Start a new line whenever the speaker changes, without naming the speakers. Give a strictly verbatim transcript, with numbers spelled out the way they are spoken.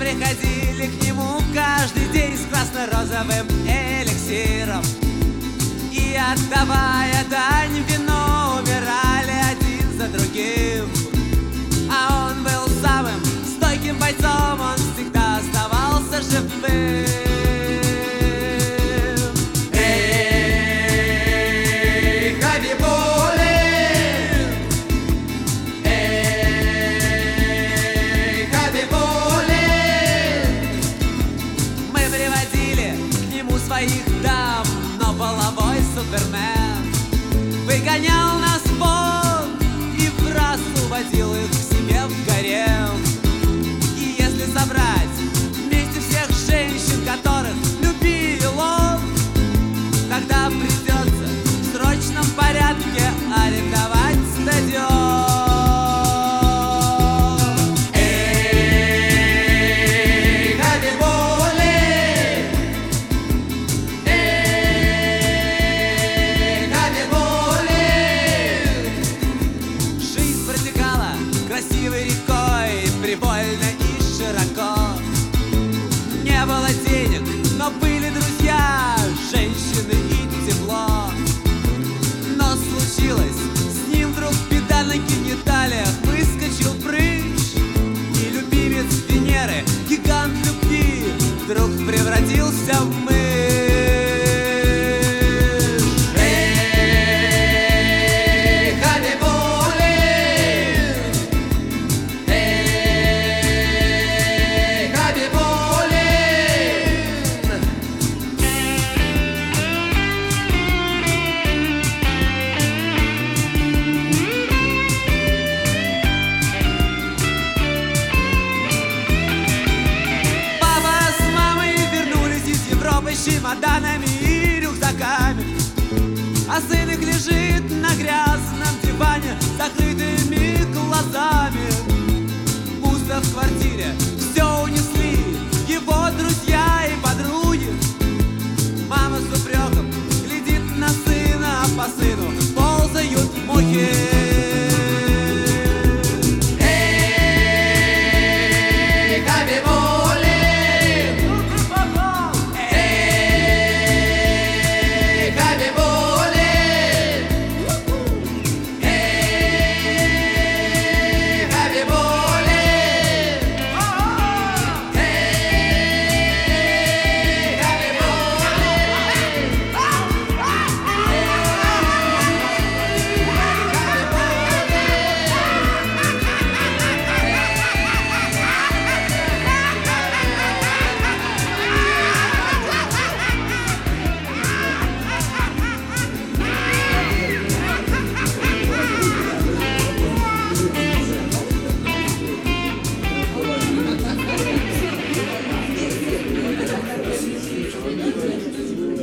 приходили к нему каждый день с красно-розовым эликсиром, и, отдавая дань вину, умирали один за другим. А он был самым стойким бойцом, он всегда оставался живым. Своих дам, но половой супермен выгонял нас вон и в раз уводил их к себе в гарем. И если собрать вместе всех женщин, которых любил он, тогда придется в срочном порядке арендовать стадион. Красивой рекой, прибольно и широко. Не было денег, но были друзья, женщины и тепло. Но случилось с ним вдруг беда, на гениталиях выскочил прыщ, и любимец Венеры, гигант любви, вдруг превратился в мышь. С чемоданами и рюкзаками, а сын их лежит на грязном диване с закрытыми глазами. Пусто в квартире, все унесли его друзья.